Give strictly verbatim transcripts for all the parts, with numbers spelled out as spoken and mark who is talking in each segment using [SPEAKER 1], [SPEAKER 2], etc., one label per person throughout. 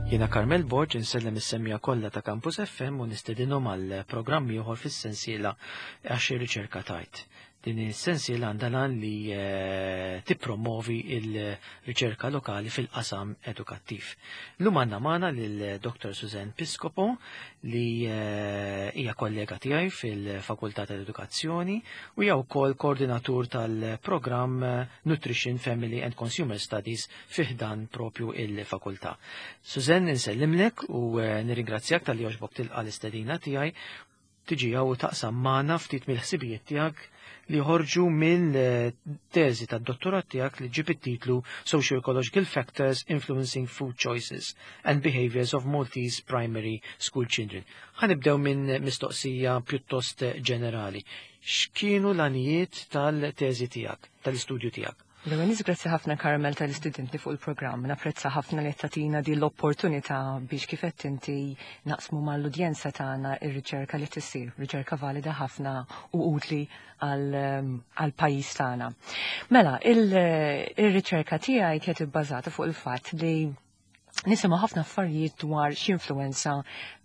[SPEAKER 1] Jiena Carmel Borg insellem is-semmija kollha ta' Campus F M u nistedinhom għal programm ieħor fis-sensiela għax ir-riċerka tajt. Din is-sensiela għandha lan li tippromovi il-riċerka lokali fil-qasam edukattiv. Llum għandna magħna lil Doktor Suzanne Piscopo li hija kollega tiegħi fil-Fakultà tal-Edukazzjoni u hija wkoll koordinatur tal-programm Nutrition, Family and Consumer Studies fih dan propju il-fakultà. Suzanne, insellimlek u nirringrazzjak tal-li għoġbok tilqa l-istedina tiegħi tiġi u taqsam magħna ftit mill-ħsibijiet tiegħek li ħorġu minn teżi tad-dottorat tiegħek li ġib it-titlu Socio-Ecological Factors Influencing Food Choices and Behaviors of Maltese Primary School Children. Ħanibdew minn mistoqsija pjuttost ġenerali. X'kienu l-għanijiet tal-teżi tiegħek, tal-istudju tiegħek?
[SPEAKER 2] L-għaniz grazzi ħafna Carmel tal-istudenti fuq il-programm. Napprezza ħafna li tatina di l-opportunità biex kifet inti naqsmu mal-udjenza tagħna ir-riċerka li tissir, riċerka valida ħafna u utli għal-pajjiż tagħna. Mela, il-riċerka tiegħi kienet ibbażata fuq il-fatt li nisimgħu ħafna affarijiet dwar x'influwenza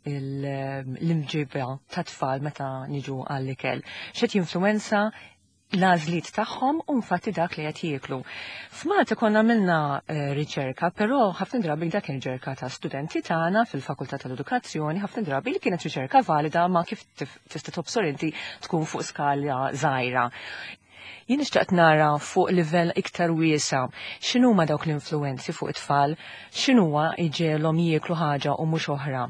[SPEAKER 2] l-imġiba ta' tfal meta niġu għall-ikel. X'qed jinfluwenza l-għażliet tagħhom u infatti dak li qed jieklu. F'Malta konna għamilna riċerka, però ħafna drabi dak kien riċerka ta' studenti tagħna fil-Fakultà tal-Edukazzjoni, ħafna drabi li kienet riċerka valida ma kif tista' tobsor inti tkun fuq skala żgħira. Jien nixtaqt nara fuq livell iktar wiesa x'inhuma dawk l-influenzi fuq it-tfal, x'inhuwa iġielhom jieklu ħaġa u mhux oħra.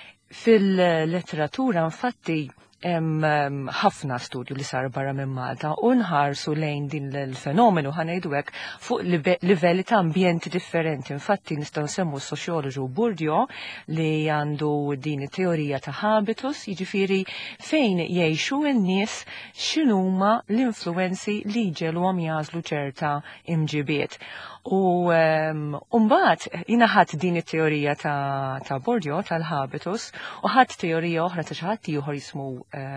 [SPEAKER 2] Fil-letteratura infatti hemm ħafna studju li sar barra minn Malta u nħarsu lejn din l-fenomenu ħanejdu hekk fuq livelli ta' ambjenti differenti. Infatti nistgħu nsemmu s-soċjoloġu Bourdieu li għandu din it-teorija ta' habitus, jiġifieri fejn jgħixu n-nies x'inhuma l-influenzi li ġelhom jażlu ċerta imġibiet. U mbagħad jiena ħadd din it-teorija ta' ta' Bourdieu tal-habitus u ħadd teorija oħra ta' xi ħadd ieħor jismu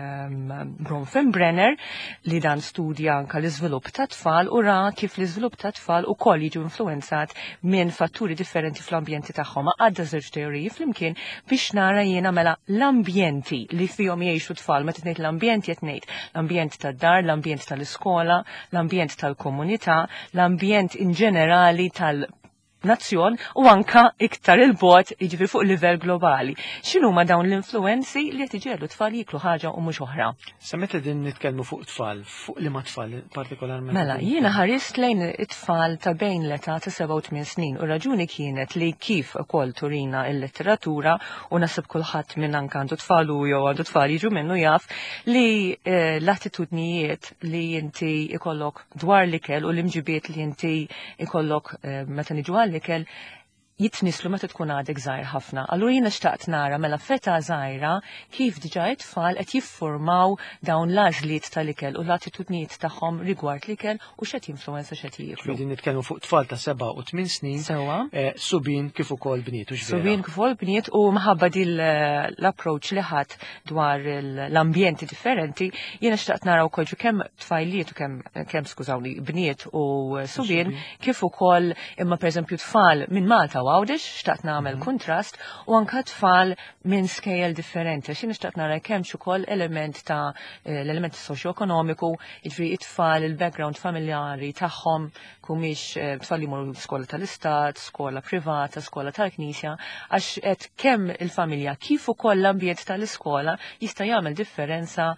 [SPEAKER 2] Bronfenbrenner li dan studja anke l-iżvilupp ta' tfal u ra kif l-iżvilupp ta' tfal ukoll jiġu influenzat minn fatturi differenti fl-ambjenti tagħhom. Għadda żewġ teoriji flimkien biex nara jiena mela l-ambjenti li fihom jgħixu tfal, meta tgħid l-ambjent qed ngħid l-ambjent tad-dar, l-ambjent tal-iskola, l-ambjent tal-komunità, l-ambjent in ġenerali tal- nazzjon u anka iktar il-bot jiġifieri fuq livell globali. X'inhuma dawn l-influenzi li qed iġiegħlu tfal jieklu ħaġa u mhux oħra?
[SPEAKER 1] Sa meta din nitkellmu fuq tfal, fuq liema tfal partikolarment?
[SPEAKER 2] Mela, jiena ħarist lejn it-tfal ta' bejn l-età ta' seba' u tmien snin u raġuni kienet li kif ukoll turina l-letteratura u nasib kulħadd minn anke għandu tfal u jew għandu tfal jiġu minnu jaf li l-attitudnijiet li inti ikollok dwar l-ikel u l-imġibiet li inti ikollok meta niġu l-ikel jitnislu meta tkun għadek żgħir ħafna. Allura jiena xtaqt nara mela feta żgħira kif diġà it-tfal qed jiffurmaw dawn l-għażliet tal-ikel u l-attitudnijiet tagħhom rigward l-ikel u x'qed jinfluwenza x'qed jieklu.
[SPEAKER 1] Din nitkellmu fuq tfal ta' seba' u tmien snin.
[SPEAKER 2] Sewwa.
[SPEAKER 1] Subin kif ukoll bniet u x'vera.
[SPEAKER 2] Subin kif ukoll bniet u minħabba din l-approach li ħadd dwar l-ambjenti differenti, jiena xtaqt nara wkoll kemm tfajliet u kemm kemm skużawni bniet u subin kif ukoll imma pereżempju tfal minn Malta għawdex, xtaqt nagħmel kontrast u anka tfal minn skejjel differenti. X'in xtaqt nara kemm ukoll element ta' l-element soċjo-ekonomiku, jiġri it-tfal, il-background familjari tagħhom kumiex tfal li jmorru skola tal-istat, skola privata, skola tal-knisja, għax qed kemm il-familja kif ukoll l-ambjent tal-iskola jista' jagħmel differenza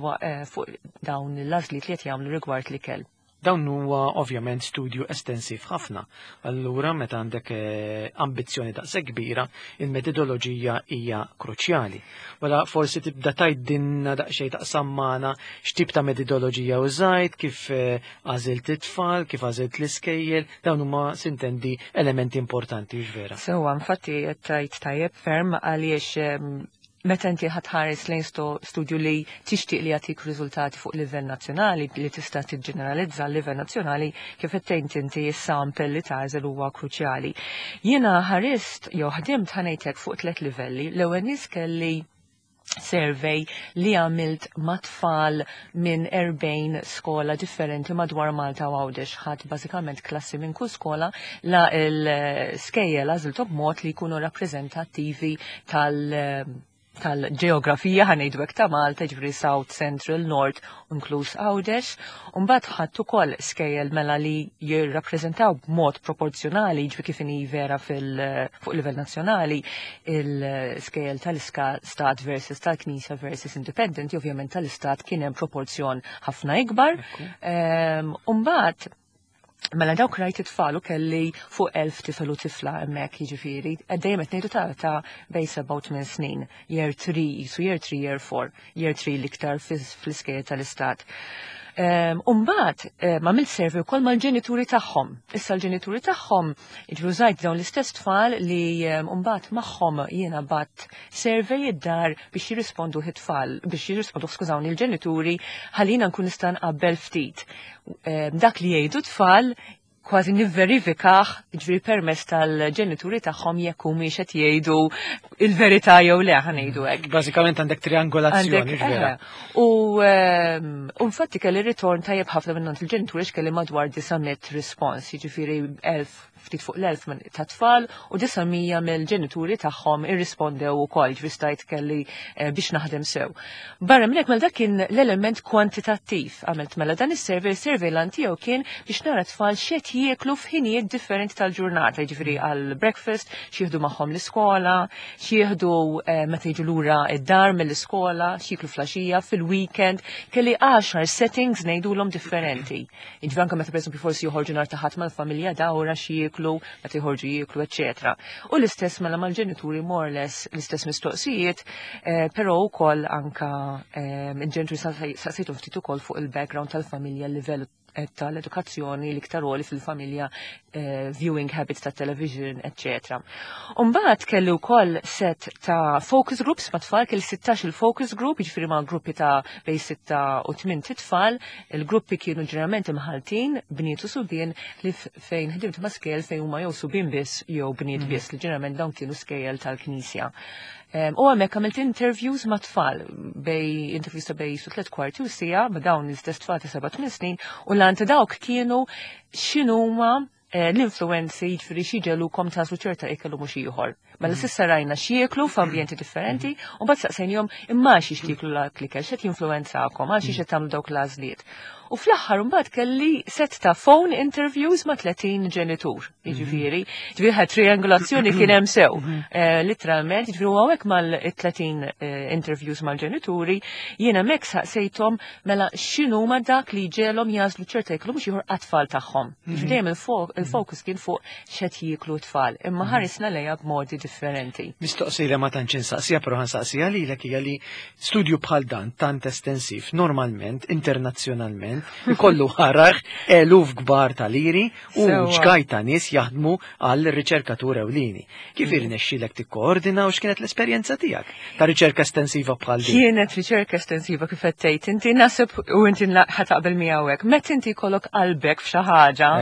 [SPEAKER 2] fuq dawn l-għażliet li qed jagħmlu rigward l-ikel.
[SPEAKER 1] Dawn huwa ovvjament studju estensiv ħafna. Allura meta għandek ambizzjoni daqshekk kbira, il-metodoloġija hija kruċjali. Wala forsi tibda tgħidilna daqsxejn taqsam magħna x'tip ta' metodoloġija użajt, kif għażilt it-tfal, kif għażilt l-iskejjel, dawn huma sintendi elementi importanti vera.
[SPEAKER 2] Sewwa infatti qed tgħid tajjeb ferm għaliex meta inti ħatħares lejn studju li tixtieq li jagħtik riżultati fuq livell nazzjonali li tista' tiġġeneralizza l-livell nazzjonali kif qed tgħid inti s-sample li tagħżel huwa kruċjali. Jiena ħarist jew ħdimt ħanejtek fuq tliet livelli. L-ewwel nies kelli survey li għamilt mat-tfal minn erbejn skola differenti madwar Malta u Għawdex. Ħadd bażikament klassi minn kull skola la l-skejjel għażiltom mod li jkunu rappreżentattivi tal- tal-ġeografija ħanejdu hekk ta' Malta, ġifri South, Central, North, inkluż Għawdex. Mbagħad ħadd ukoll skejjel mela li jirrappreżentaw b'mod proporzjonali, ġifri kif inhi vera fil fuq livell nazzjonali, il-skejjel tal-istat versus tal-Knisja versus Independent, ovvjament tal-istat kien hemm proporzjon ħafna ikbar. Mbagħad mela dawk rajt it-tfal kelli fuq elf tifel u tifla hemmhekk jiġifieri, dejjem qed ngħidu ta' ta' bejn seba' u tmien snin, year three, so year three, year four, year three l-iktar fl-iskejjel tal-istat. Umbat, ma mill servi u koll ma l-ġenituri taħħom. Issa l-ġenituri taħħom, iġru zaħt dawn l-istess tfal li umbat maħħom jiena bat servi id-dar biex jirrispondu hit-tfal, biex jirrispondu, skużawni, l-ġenituri ħalina nkun nistan qabbel ftit. Dak li jgħidu tfal, kważi nivverifikaħ ġviri permess tal-ġenituri tagħhom jekk humiex qed jgħidu il-verità jew le ħanejdu hekk.
[SPEAKER 1] Bażikament għandek triangolazzjoni ġvera.
[SPEAKER 2] U infatti kelli ritorn tajjeb ħafna minn il-ġenituri x'kelli madwar disamiet respons, jiġifieri elf ftit fuq l-elf ta' tfal u disamija mill-ġenituri tagħhom irrispondew ukoll ġifieri stajt kelli biex naħdem sew. Barra minn hekk mela dak kien l-element kwantitattiv għamilt mela dan is-survey, survey lan tiegħu kien biex nara tfal x'qed jieklu f'ħinijiet differenti tal-ġurnata, jiġifieri għal breakfast, xieħdu magħhom l-iskola, xieħdu meta jiġu lura id-dar mill-iskola, xieklu flaxija fil-weekend, kelli għaxar settings ngħidulhom differenti. Jiġifieri anke meta pereżempju forsi joħorġu nhar ta' ħadd mal-familja dawra xieklu, meta jħorġu jieklu, eċetera. U l-istess mela mal-ġenituri more or less l-istess mistoqsijiet, però wkoll anke il-ġenituri saqsejthom ftit ukoll fuq il-background tal-familja, l-livell tal-edukazzjoni, l-iktar ruoli fil-familja, viewing habits ta' television, eccetera. Umbagħad kelli wkoll set ta' focus groups ma' tfal, kelli sittax il-focus group, jiġifieri ma' gruppi ta' bej sitta u tmien tfal, il-gruppi kienu ġeneralment imħaltin bniet u subien li fejn ħdimt ma' skejjel fejn huma jew subien biss jew bniet biss li ġeneralment dawn kienu skejjel tal-Knisja. U għamek għamilt interviews ma' tfal, bej interviews ta' bej su tlet kwarti u sija, ma' dawn l-istess tfal ta' seba' tmien snin, u l-għanta dawk kienu xinuma l-influenzi jiġifieri xieġelu kom taslu ċerta ikellu mhux ieħor. Mela s'issa rajna xieklu f'ambjenti differenti u mbagħad saqsejnihom imma xi xtieklu l-ikel x'qed jinfluwenzakom għal xi qed tagħmlu dawk l-għażliet. U fl-aħħar mbagħad kelli set ta' phone interviews ma' tletin ġenitur. Jiġifieri, ġifieri ħadd triangolazzjoni kien hemm sew. Literalment, jiġifieri hawnhekk mal-tletin interviews mal-ġenituri, jiena hemmhekk saqsejthom mela x'inhuma dak li ġelhom jażlu ċerta jeklu mhux ieħor għat-tfal tagħhom. Dejjem il-fokus kien fuq x'qed jieklu tfal, imma ħarisna lejha b'modi differenti.
[SPEAKER 1] Mistoqsija ma tantx insaqsija, però ħansaqsija lilek hija li studju bħal dan tant estensiv normalment internazzjonalment ikollu ħaraħ eluf kbar ta' liri u xkaj ta' nies jaħdmu għal riċerkatur ewlieni. Kif irnexxielek tikkoordina u x'kienet l-esperjenza tiegħek ta' riċerka estensiva bħal din?
[SPEAKER 2] Kienet riċerka estensiva kif qed tgħid inti nasib u inti ħataqbel miegħu hekk. Meta inti jkollok qalbek f'xi ħaġa,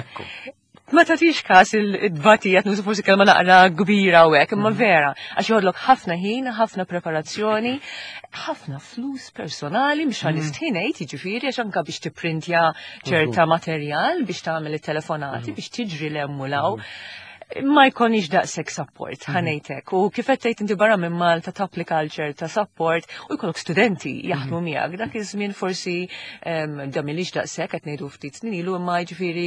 [SPEAKER 2] ma tatix kas il-dbatijat, nusu forsi kelma naqra kbira u hekk, imma vera, għax jgħodlok ħafna ħin, ħafna preparazzjoni, ħafna flus personali, biex għal-istħinejt, jiġifieri, għax anka biex tipprintja ċerta materjal, biex tagħmel it-telefonati, biex tiġri l-emmulaw. Ma jkonix daqshekk support, ħanejtek. U kif qed tgħid inti barra minn Malta tapplika għal ċerta support u jkollok studenti jaħdmu miegħek. Dak iż-żmien forsi da milix daqshekk qed ngħidu ftit snin ilu imma jiġifieri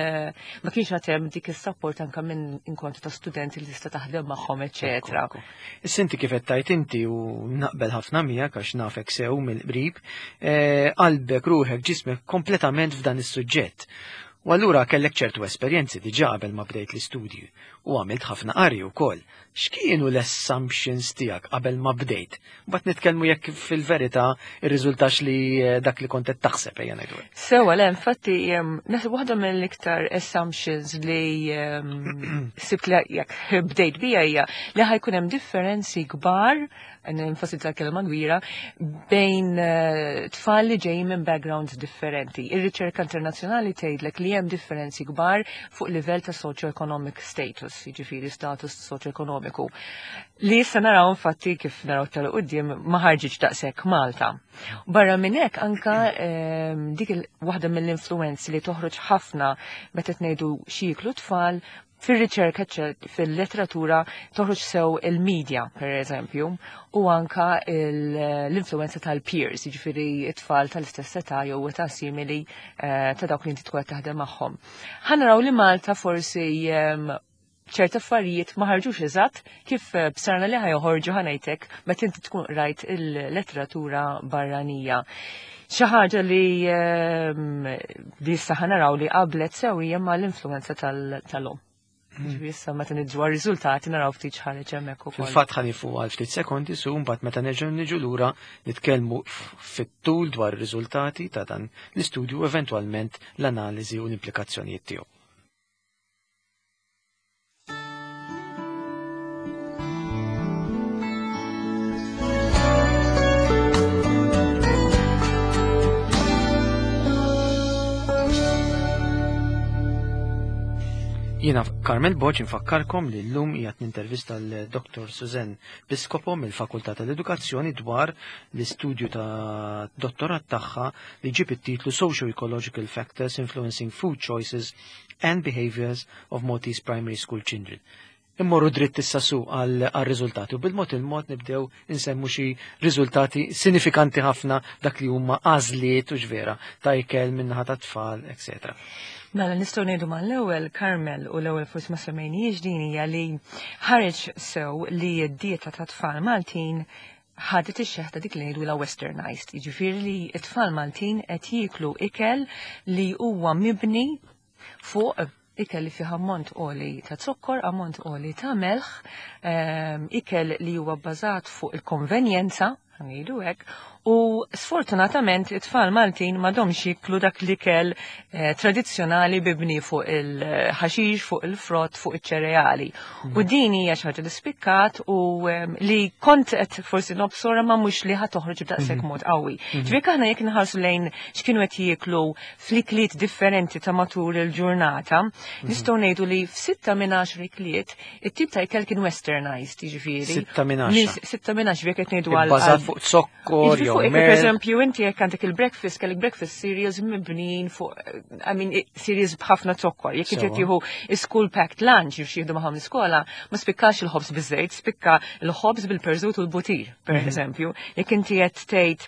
[SPEAKER 2] ma kienx għad hemm dik is-support anke minn inkont ta' studenti li tista' taħdem magħhom, eċetera.
[SPEAKER 1] Issa inti kif qed tgħid inti u naqbel ħafna miegħek għax nafek sew mill-qrib, qalbek, ruħek, ġismek kompletament f'dan is-suġġett. U allura kellek ċertu esperjenzi diġà qabel ma bdejt l-istudju u għamilt ħafna qari wkoll. X'kienu l-assumptions tiegħek qabel ma bdejt? Mbagħad nitkellmu jekk fil-verità irriżultax li dak li kont qed taħseb ejja ngħidu.
[SPEAKER 2] Sewa le, infatti naħseb waħda mill-iktar assumptions li sibt li jekk bdejt bija hija li ħajkun hemm differenzi kbar nenfasizza kelma kbira, bejn tfal li ġej minn backgrounds differenti. Ir-riċerka internazzjonali tgħidlek li hemm differenzi kbar fuq livell ta' socio-economic status, jiġifieri status socio-ekonomiku. Li issa naraw infatti kif naraw tal-qudiem ma ħarġitx daqshekk Malta. Barra minn hekk anka dik waħda mill-influenzi li toħroġ ħafna meta ngħidu xiklu tfal fil-riċerka fil-letteratura toħroġ sew il-medja, per eżempju, u anka l-influenza tal-peers, jiġifieri it-tfal tal-istess età jew età simili ta' dawk li inti tkun qed taħdem magħhom. Ħanaraw li Malta forsi ċerta affarijiet ma ħarġux eżatt kif b'sarna li ħajħorġu ħanejtek meta inti tkun rajt il-letteratura barranija. Xi ħaġa li li issa ħanaraw li qablet sewwieqa mal-influenza tal-om. Issa meta niġu għar-riżultati naraw ftit ħareġ hemmhekk ukoll.
[SPEAKER 1] Fil-fatt ħanifu għal ftit sekondi su mbagħad meta nerġgħu niġu lura nitkellmu fit-tul dwar ir-riżultati ta' dan l-istudju eventwalment l-analiżi u l-implikazzjonijiet tiegħu. Jiena Carmel Boċ infakkarkom li llum qiegħed nintervista l-Doktor Susan Piscopo mill-Fakultà tal-Edukazzjoni dwar l-istudju ta' dottorat tagħha li ġib it-titlu Socio-Ecological Factors Influencing Food Choices and Behaviors of Maltese Primary School Children. Immorru dritt issa su għal-riżultati u bil-mod il-mod nibdew insemmu xi riżultati sinifikanti ħafna dak li huma għażliet u ġvera ta' ikel minnaħa ta' tfal, et cetera.
[SPEAKER 2] Mela nistgħu ngħidu mal-ewwel Carmel u l-ewwel forsi ma semmejniex din hija li ħareġ sew li d-dieta ta' tfal Maltin ħadet ix-xeħta dik li ngħidu la westernized, jiġifieri li t-tfal Maltin qed jieklu ikel li huwa mibni fuq ikel li fih ammont qoli ta' zokkor, ammont qoli ta' melħ, ikel li huwa bbażat fuq il-konvenjenza, ngħidu hekk, u sfortunatament it-tfal Maltin m'għadhomx jieklu dak l-ikel tradizzjonali bibni fuq il-ħaxix, fuq il-frott, fuq iċ-ċereali. U din hija xi ħaġa li spikkat u li kont qed forsi nobsora ma mhux li ħadd toħroġ b'daqshekk mod qawwi. Ġifieri aħna jekk inħarsu lejn x'kienu qed jieklu fl-ikliet differenti ta' matul il-ġurnata, nistgħu ngħidu li f'sitta minn għaxar ikliet it-tip ta' ikel kien westernized, jiġifieri.
[SPEAKER 1] Sitta minn għaxar.
[SPEAKER 2] Sitta minn għaxar jekk qed ngħidu għal.
[SPEAKER 1] Bbażat fuq zokkor jew
[SPEAKER 2] per eżempju, inti jekk għandek il-breakfast, kellek breakfast cereals mibnin fuq, I mean, cereals bħafna zokkor. Jekk inti tieħu school packed lunch biex jieħdu magħhom l-iskola, ma spikkax il-ħobs biżejt, spikka il-ħobs bil-perżut u l-butir, per eżempju. Jekk inti qed tgħid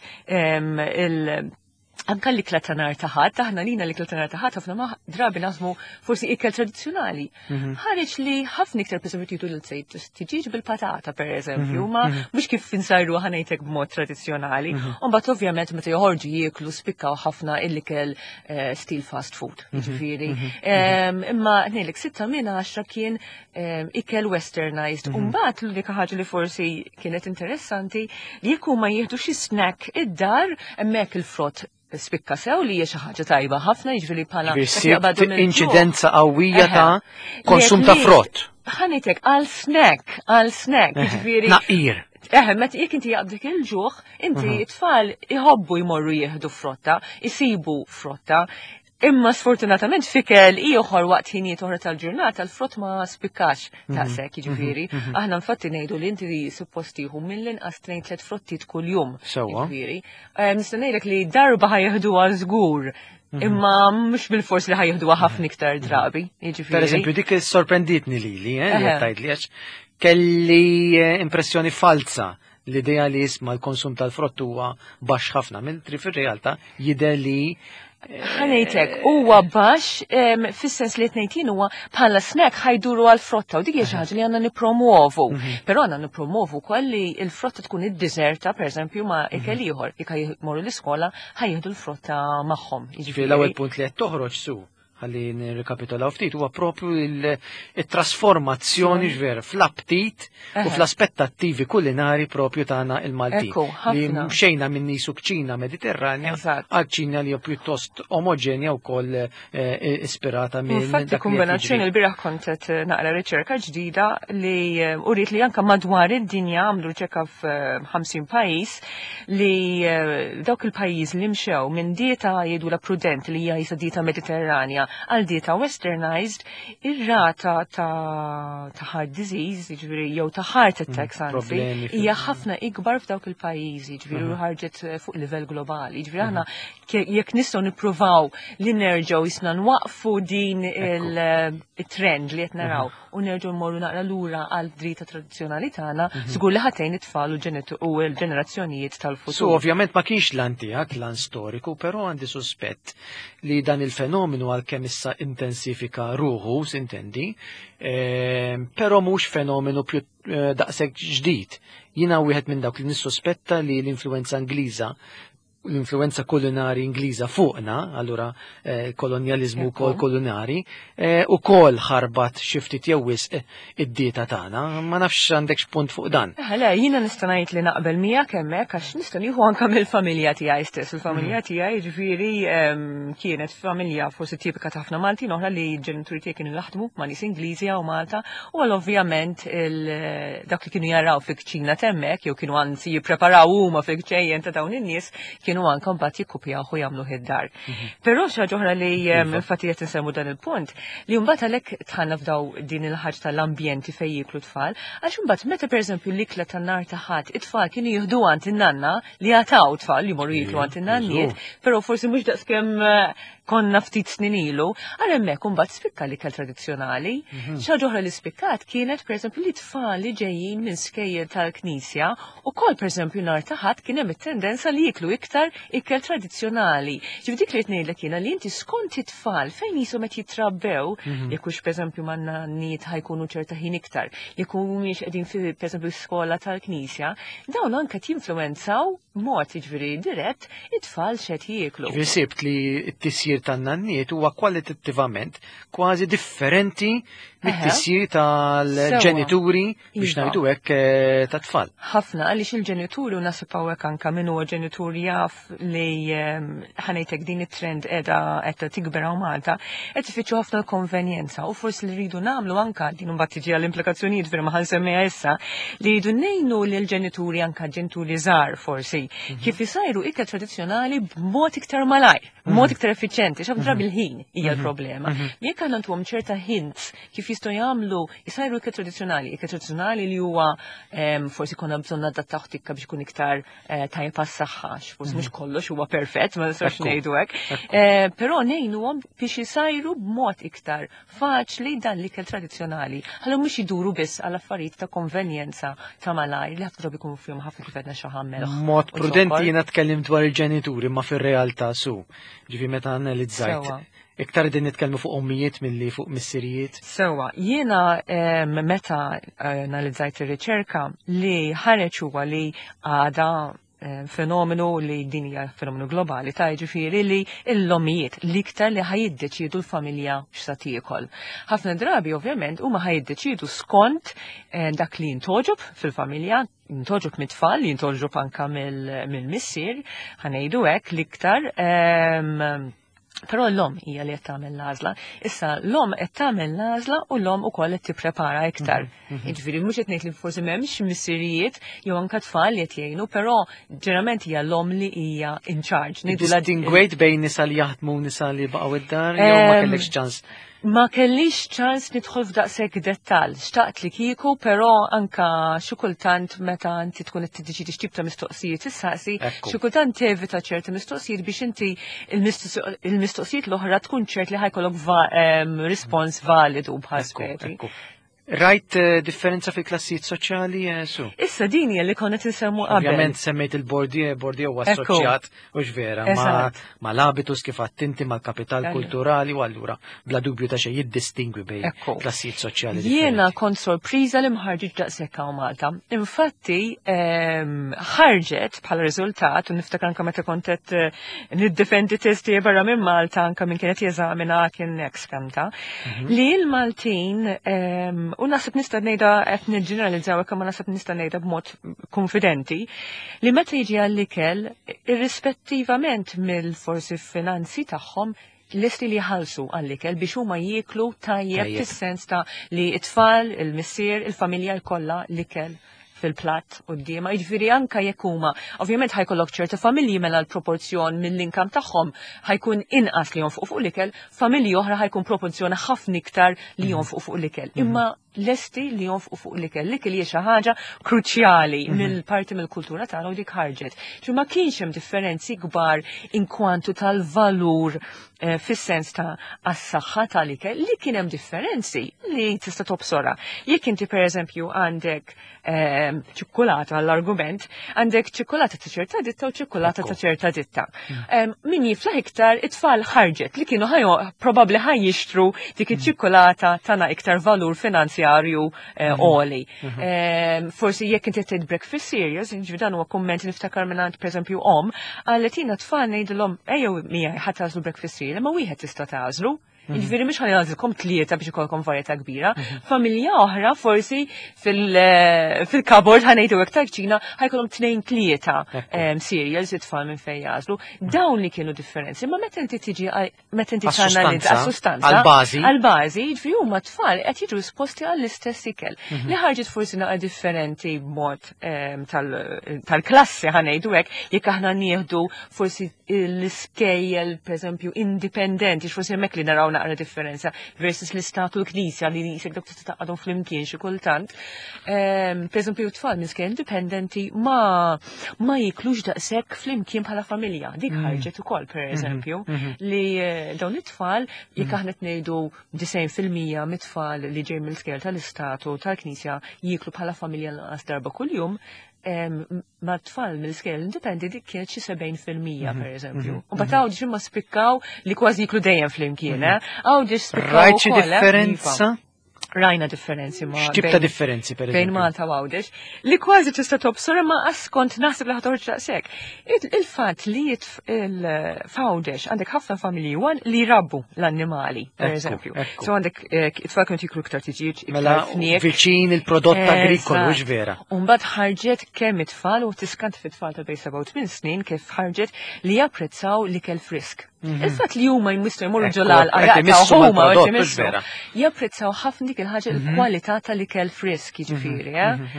[SPEAKER 2] il- Anka li klatanar taħat, aħna lina li klatanar taħat, ħafna ma drabi naħsmu forsi ikel tradizjonali. Ħareġ li ħafna iktar preservatitu l-sejt tiġiġ bil-patata, per eżempju, ma mux kif finsajru ħanajtek b'mod tradizjonali. Umbat ovvjament meta joħorġu jieklu spikkaw ħafna il-ikel stil fast food, ġifiri. Imma nejlek sitta minn għaxra kien ikel westernized. Umbat l-unika ħaġa li forsi kienet interessanti li jekku ma jieħdu xi snack id-dar emmek il-frott spikka sew li hija xi ħaġa tajba ħafna jiġifieri bħala
[SPEAKER 1] inċidenza qawwija ta' konsum ta' frott.
[SPEAKER 2] Ħanitek għal snack, għal snack, jiġifieri.
[SPEAKER 1] Naqir.
[SPEAKER 2] Eħe, meta jekk inti jaqbdik il-ġuħ, inti t-tfal iħobbu jmorru jieħdu frotta, isibu frotta. Imma sfortunatament fikel ieħor waqt ħinijiet oħra tal-ġurnata l-frott ma spikkax taqsek, jiġifieri. Aħna infatti ngħidu li inti suppost tieħu mill-inqas tnejn tliet frottijiet kuljum. Jiġifieri. Nista' ngħidlek li darba ħajjeħduha żgur. Imma mhux bil-fors li ħajjeħduha ħafna iktar drabi.
[SPEAKER 1] Pereżempju dik sorprenditni lili, eh, li tgħidli għax kelli impressjoni falsa l-idea li jisma' l-konsum tal-frott huwa baxx ħafna, mentri fir-realtà jidher li
[SPEAKER 2] ħanejtek, huwa baxx fis-sens li qed ngħid huwa bħala snack ħajduru għal frotta u dik hija xi ħaġa li għandna nippromuovu. Però għandna nippromovu wkoll li l-frotta tkun id-diżerta pereżempju ma' ikel ieħor. Jekk jmorru l-iskola ħajjieħdu l-frotta magħhom.
[SPEAKER 1] Jiġifieri l-ewwel punt li qed toħroġ su ħalli nirrikapitolaw ftit, huwa propju il-trasformazzjoni ġver fl-aptit u fl-aspettattivi kulinari propju tagħna il-Maltin. Li mxejna minn nisu kċina mediterranja għal ċina li pjuttost omogenja wkoll ispirata minn.
[SPEAKER 2] Infatti kombinazzjoni l-biraħ kontet naqra riċerka ġdida li uriet li anke madwar id-dinja għamlu riċerka f'ħamsin pajjiż li dawk il-pajjiż li mxew minn dieta jgħidu la prudent li hija jisa dieta mediterranja għal dieta westernized, ir-rata ta' ta' heart disease, jiġifieri jew ta' heart attacks anzi, hija ħafna ikbar f'dawk il-pajjiżi, jiġifieri ħarġet fuq livell globali. Jiġifieri aħna jekk nistgħu nippruvaw li nerġgħu isna nwaqfu din il-trend li qed naraw u nerġgħu mmorru naqra lura għal drieta tradizzjonali tagħna, żgur li ħatejn it-tfal u l-ġenerazzjonijiet tal-futur.
[SPEAKER 1] So ovvjament ma kienx lan tiegħek lan storiku, però għandi suspett li dan il-fenomenu għalkemm issa intensifika ruħu, sintendi, però mhux fenomenu più daqshekk ġdid. Jiena wieħed minn dawk li nissospetta li l-influenza Ingliża l-influenza kulinari Ingliża fuqna, allura kolonializmu wkoll kulinari, ukoll ħarbat xi ftit jew wisq id-dieta tagħna, ma nafx għandekx punt fuq dan.
[SPEAKER 2] Le, jiena nista' ngħid li naqbel miegħek hemmhekk għax nista' nieħu anke mill-familja tiegħi stess. Il-familja tiegħi jiġifieri kienet familja forsi tipika ta' ħafna Maltin oħra li ġenituri tiegħi kienu jaħdmu ma' nies Ingliżi u Malta, u għal ovvjament dak li kienu jaraw fil-kċina temmek jew kienu anzi jippreparaw huma fil-kċejjen ta' dawn in-nies kienu anke mbagħad jikkupjaw u jagħmlu ħid-dar. Però xi ħaġa oħra li infatti qed insemmu dan il-punt li mbagħad għalhekk tħanna f'daw din il-ħaġa tal-ambjenti fejn jiklu tfal, għax imbagħad meta pereżempju l-ikla tan-nar ta' ħadd it-tfal kienu jieħdu għand in-nanna li jagħtaw tfal li jmorru jiklu għand in-nanniet, però forsi mhux daqskemm konna ftit snin ilu, għal hemmhekk imbagħad spikka l-ikel tradizzjonali. Xi ħaġa oħra li spikkat kienet pereżempju li tfal li ġejjin minn skejjel tal-Knisja ukoll pereżempju nhar ta' ħadd kien hemm it-tendenza li jiklu iktar ikel tradizzjonali. Ġifieri dik li qed ngħidlek jiena li inti skont it-tfal fejn ishom qed jitrabbew, jekk hux pereżempju man nanniet ħajkunu ċerta ħin iktar, jekk mhumiex qegħdin fi pereżempju skola tal-Knisja, dawn anke jinfluwenzaw mod jiġifieri dirett it-tfal x'qed jieklu.
[SPEAKER 1] Ġifieri sibt li t-tisjir tan-nanniet huwa kwalitattivament kważi differenti mit-tisjir tal-ġenituri biex ngħidu hekk tat-tfal.
[SPEAKER 2] Ħafna għaliex il-ġenituri u nasib hawnhekk anke min huwa ġenitur jaf li ħanejtek din it-trend qiegħda qed tikber hawn Malta qed ifittxu ħafna l-konvenjenza u forsi li rridu nagħmlu anke din imbagħad tiġi għall-implikazzjonijiet veru ma ħansemmija issa li jridu ngħinu lill-ġenituri anke ġenituri żgħar forsi kif isajru ikel tradizzjonali b'mod iktar malajr, b'mod iktar effiċjenti, x'għab drabi l-ħin hija l-problema. Jekk għandna ntuhom ċerta hints kif jistgħu jagħmlu jsajru ikel tradizzjonali, ikel tradizzjonali li huwa forsi konna bżonn nadattaw tikka biex ikun iktar tajjeb għas-saħħa, forsi mhux kollox huwa perfett, ma nistax ngħidu hekk. Però ngħinuhom biex isajru b'mod iktar faċli dan l-ikel tradizzjonali. Ħallu mhux iduru biss għal affarijiet ta' konvenjenza ta' malajr li ħafna drabi jkunu fihom ħafna kif qed nexxaħammel.
[SPEAKER 1] Mod prudenti jiena tkellim dwar il-ġenituri ma fir-realtà su. Ġifi meta analizzajt. Iktar din nitkellmu fuq ommijiet milli fuq missirijiet.
[SPEAKER 2] Sewa, jiena meta analizzajt ir-riċerka li ħareġ huwa li għada fenomenu li din hija fenomenu globali ta' ġifieri li l-ommijiet l-iktar li ħajiddeċiedu l-familja x'sa tiekol. Ħafna drabi ovvjament huma ħajiddeċiedu skont dak li jintoġob fil-familja, jintoġob mit-tfal, jintoġob anke mill-missier, ħanejdu hekk l-iktar. Però l-om hija li qed tagħmel l-għażla. Issa l-om qed tagħmel l-għażla u l-om ukoll qed tipprepara iktar. Jiġifieri mhux qed ngħid li forsi m'hemmx missierijiet jew anke tfal li qed jgħinu, però ġeneralment hija l-om li hija in charge.
[SPEAKER 1] Distingwejt bejn nisa li jaħdmu u nisa li baqgħu id-dar jew ma kellekx ċans?
[SPEAKER 2] Ma kellix ċans nidħol f'daqshekk dettall. Xtaqt li kieku, però anka xi kultant meta inti tkun qed tiddeċidi x'tip ta' mistoqsijiet issaqsi, xi kultant tevita ċerti mistoqsijiet biex inti il-mistoqsijiet l-oħra tkun ċert li ħajkollok rispons validu bħal speti.
[SPEAKER 1] Rajt differenza fil-klassijiet soċjali, su?
[SPEAKER 2] Issa din hija li konna tinsemmu qabel.
[SPEAKER 1] Ovvjament semmejt il-bordie, bordie huwa assoċjat u x'vera ma l-habitus kif attinti mal-kapital kulturali u allura bla dubju ta' xejn jiddistingwi bejn klassijiet soċjali.
[SPEAKER 2] Jiena kont sorpriża li mħarġit daqshekk hawn Malta. Infatti ħarġet bħala riżultat u niftakar anke meta kont qed niddefendi testi barra minn Malta anke min kienet jeżamina kien ekskanta li l-Maltin u nasib nista' ngħidha qed niġġeneralizzaw hekk ma nasib nista' ngħidha b'mod konfidenti li meta jiġi għall-ikel irrispettivament mill-forsi finanzi tagħhom lesti li jħallsu għall-ikel biex huma jieklu tajjeb fis-sens ta' li t-tfal, il-missier, il-familja jkollha l-ikel fil-platt qudiema, jiġifieri anke jekk huma ovvjament ħajkollok ċerta familji mela l-proporzjon mill-inkam tagħhom ħajkun inqas li jonfqu fuq l-ikel, familji oħra ħajkun proporzjon ħafna iktar li jonfqu fuq l-ikel. Imma lesti li jonfqu fuq l-ikel. L-ikel hija xi ħaġa kruċjali mill-parti mill-kultura tagħna u dik ħarġet. Ġu ma kienx hemm differenzi kbar inkwantu tal-valur fis-sens ta' as-saħħa tal-ikel li kien hemm differenzi li tista' tobsora. Jekk inti pereżempju għandek ċikkulata għall-argument, għandek ċikkulata ta' ċerta ditta u ċikkulata ta' ċerta ditta. Min jiflaħ iktar it-tfal ħarġet li kienu ħajju probabbli ħaj jixtru dik iċ-ċikkulata tagħna iktar valur finanzjarju għoli. Forsi jekk inti tgħid breakfast cereals, dan huwa kumment niftakar minn għand pereżempju om, qalet jiena tfal ngħidilhom ejjew mija ħadd tażlu breakfast cereal, ma wieħed tista' tażlu. Jiġifieri mhux ħanilgħażilkom tlieta biex ikolkom varjetà kbira. Familja oħra forsi fil-kabord ħanejdu iktar ċina ħajkollhom tnejn tlieta cereals it-tfal minn fejn jażlu. Dawn li kienu differenzi, ma meta inti tiġi meta inti tanalizza għas-sustanza
[SPEAKER 1] għall-bażi.
[SPEAKER 2] Għall-bażi, jiġifieri huma tfal qed jiġu esposti għall-istess ikel. Li ħarġet forsi naqa' differenti b'mod tal-klassi ħanejdu hekk jekk aħna nieħdu forsi l-iskejjel pereżempju indipendenti, forsi hemmhekk li naraw naqra differenza versus l-istatu l-knisja li jisek dok tistaqadhom flimkien xi kultant. Pereżempju tfal miskien indipendenti ma ma jiklux daqshekk flimkien bħala familja. Dik ħarġet ukoll pereżempju li dawn it-tfal jekk aħna ngħidu disejn fil-mija mit-tfal li ġej mill-iskejjel tal-istatu tal-knisja jiklu bħala familja lanqas darba kuljum. Ma tfal mill-iskejjel indipendenti kienet xi sebgħin fil-mija pereżempju. U mbagħad hawn ġimma spikkaw li kważi jiklu dejjem flimkien, hawn ġi spikkaw
[SPEAKER 1] Rajt xi differenza?
[SPEAKER 2] Rajna differenzi ma'
[SPEAKER 1] X'tib ta' differenzi per
[SPEAKER 2] bejn Malta u Għawdex li kważi tista' tobsor ma askont naħseb li ħatorġ daqshekk. Il-fatt li f'Għawdex għandek ħafna familji wan li jrabbu l-annimali, pereżempju. So għandek it-tfal kienu jiklu iktar tiġiġ, iktar fniek.
[SPEAKER 1] Viċin il-prodott agrikolu mhux vera.
[SPEAKER 2] U mbagħad ħarġet kemm it-tfal u tiskant fit-tfal ta' bejn seba' u tmien snin kif ħarġet li japprezzaw l-ikel frisk. Il-fatt li huma jmistu jmorru ġolal għajaqtaw huma jmistu japprezzaw ħafna dik il-ħaġa il-kwalità tal-ikel frisk jiġifieri.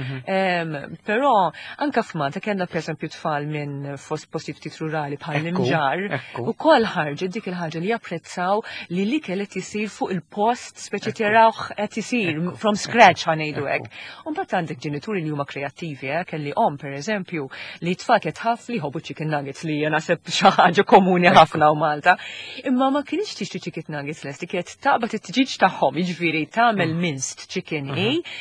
[SPEAKER 2] Però anke f'Malta kellna pereżempju tfal minn fost postijiet ftit rurali bħal l-imġar ukoll ħarġet dik il-ħaġa li japprezzaw li l-ikel qed isir fuq il-post speċi tirawh qed isir from scratch ħanejdu hekk. U mbagħad għandek ġenituri li huma kreattivi, kelli om pereżempju li tfal qed ħaf li jħobbu chicken nuggets li hija naħseb xi ħaġa komuni ħafna u Malta. Imma ma kienx tixtri chicken nuggets lesti, kienet taqbad it-tġiġ tagħhom, jiġifieri tagħmel minced chicken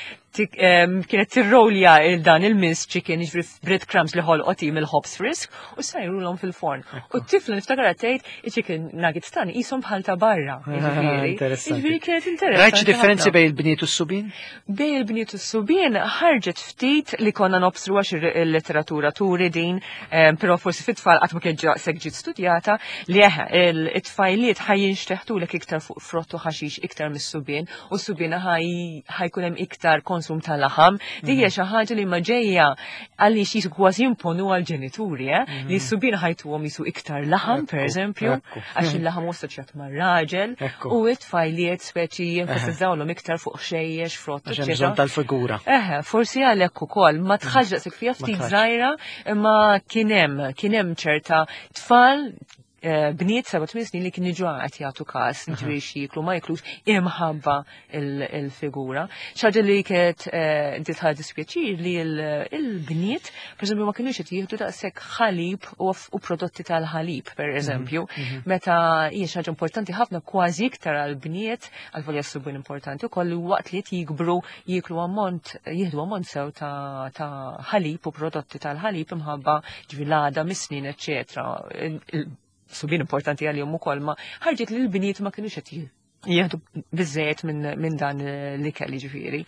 [SPEAKER 2] kienet tirrolja dan il-minced chicken jiġifieri breadcrumbs li ħolqot mill-hops frisk u sajrulhom fil-forn. U t-tifla niftakar tgħid il-chicken nuggets tagħni qishom bħal ta' barra. Jiġifieri kienet interessanti.
[SPEAKER 1] Rajt xi differenzi bejn il-bniet u s-subien?
[SPEAKER 2] Bejn il-bniet u s-subien ħarġet ftit li konna nobsru għax il-letteratura turi din, però forsi fit-tfal qatt ma kien ġaqsek ġiet studjata li it-tfajliet ħajjinxteħtulek iktar fuq frott u ħaxix iktar mis-subien u s-subien ħajkun hemm iktar konsum tal-laħam. Dik hija xi ħaġa li ma ġejja għaliex jisu kważi jimponu għall-ġenituri li s-subien ħajtuhom jisu iktar laħam pereżempju għax il-laħam assoċjat mar-raġel u t-tfajliet speċi jenfasizzawlhom iktar fuq xejjex frott.
[SPEAKER 1] Għax hemm bżonn tal-figura.
[SPEAKER 2] Eħe, forsi għalhekk ukoll ma tħaġġaqsek fiha ftit żgħira imma kien hemm kien hemm ċerta tfal bniet seba' tmien snin li kien jiġu qed jagħtu każ jiġri xiklu ma jiklux imħabba il-figura. Xaġa li kienet inti tħad dispjaċir li il-bniet, pereżempju ma kienux qed jieħdu daqshekk ħalib u prodotti tal-ħalib, pereżempju, meta hija xaġa importanti ħafna kważi iktar għall-bniet għal-volja s-subwin importanti ukoll waqt li qed jikbru jieklu ammont jieħdu ammont sew ta' ħalib u prodotti tal-ħalib imħabba ġvilada mis-snin, eċċetera. Subin importanti għal-jom ukoll ma ħarġet li l-bniet ma kienux qed jieħdu biżżejjed minn dan l-ikel ġifieri.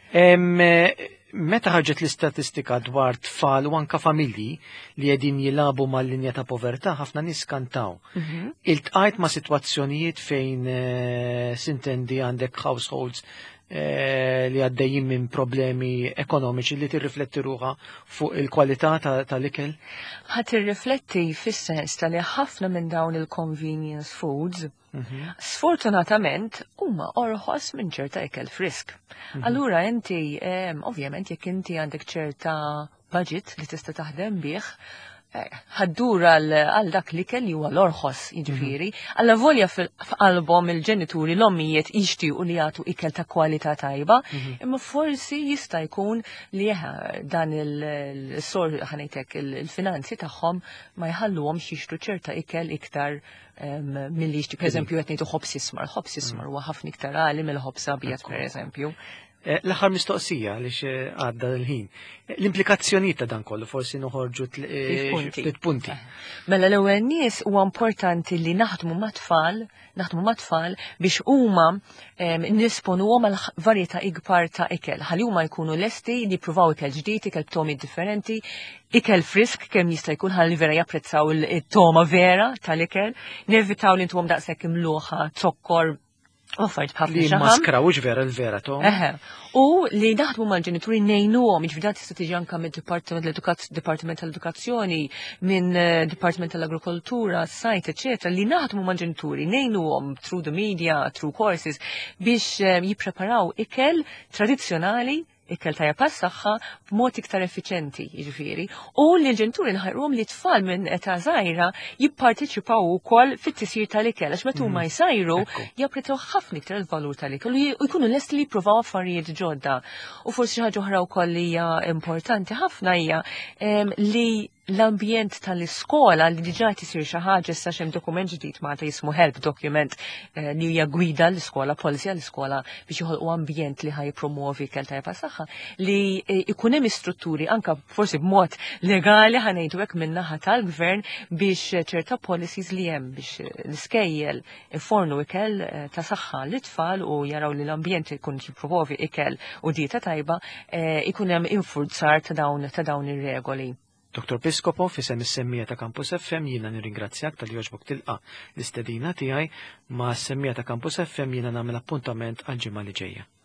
[SPEAKER 1] Meta ħarġet l-istatistika dwar tfal u anka familji li qegħdin jilabu mal-linja ta' povertà ħafna nies kantaw. Iltqajt ma' sitwazzjonijiet fejn sintendi għandek households li għaddejjin minn problemi ekonomiċi li tirrifletti ruħa fuq il-kwalità tal-ikel?
[SPEAKER 2] Ħadd irrifletti fis-sens tal-li ħafna minn dawn il-convenience foods sfortunatament huma orħos minn ċerta ikel frisk. Allura inti ovvjament jekk inti għandek ċerta budget li tista' taħdem bih, ħaddur għal dak li kelli huwa l-orħos, jiġifieri, alla volja f'qalbhom il-ġenituri l-ommijiet jixtiequ li jagħtu ikel ta' kwalità tajba, imma forsi jista' jkun li dan il-sor ħanejtek il-finanzi tagħhom ma jħalluhomx jixtru ċerta ikel iktar milli jixtieq pereżempju qed ngħidu ħobs ismar. Ħobs ismar huwa ħafna iktar għali mill-ħobs abjad pereżempju.
[SPEAKER 1] L-aħħar mistoqsija li għadda l-ħin. L-implikazzjonijiet ta' dan kollu forsi noħorġu tliet punti.
[SPEAKER 2] Mela l-ewwel nies huwa importanti li naħdmu ma' tfal, naħdmu ma' tfal biex huma nisponuhom għal varjetà ikbar ta' ikel. Ħalli huma jkunu lesti li jippruvaw ikel ġdid, ikel b'tomi differenti, ikel frisk kemm jista' jkun ħalli vera japprezzaw it-toma vera tal-ikel, nevitaw li intuhom daqshekk imluħa, zokkor, Offert bħafna
[SPEAKER 1] li maskrawx vera l-vera tom.
[SPEAKER 2] Eħe. U li naħdmu mal-ġenituri ngħinuhom, jiġifieri tista' tiġi anke mid-Dipartiment Dipartiment tal-Edukazzjoni, minn Dipartiment tal-Agrikoltura, s-sajt, eċetera, li naħdmu mal-ġenituri ngħinuhom through the media, through courses biex jippreparaw ikel tradizzjonali ikkel tajja pas-saħħa b'mod iktar effiċenti, jiġifieri, u li l-ġenituri nħarruhom li tfal minn età żgħira jipparteċipaw ukoll fit-tisjir tal-ikel għax meta huma jsajru japprezzaw ħafna iktar il-valur tal-ikel u jkunu lesti li jippruvaw affarijiet ġodda. U forsi xi ħaġa oħra wkoll li hija importanti ħafna hija li l-ambjent tal-iskola li diġà tisir xi ħaġa issa hemm dokument ġdid Malta jismu Help Document li hija gwida l-iskola, policy għall-iskola biex joħolqu ambjent li ħajpromovi ikel tajja pas-saħħa li jkun hemm istrutturi anke forsi b'mod legali ħanejdu hekk min-naħa tal-gvern biex ċerta policies li hemm biex l-iskejjel ifornu ikel ta' saħħa lit-tfal u jaraw li l-ambjent ikun jippromovi ikel u dieta tajba ikun hemm infurzar ta' dawn ta' dawn ir-regoli.
[SPEAKER 1] Doktor Piscopo, fisem is-semmija ta' Campus F M, jiena nirringrazzjak tal-li jogħġbok tilqa' l-istedina tiegħi ma' s-semmija ta' Campus F M jiena nagħmel appuntament għal ġimgħa li ġejja.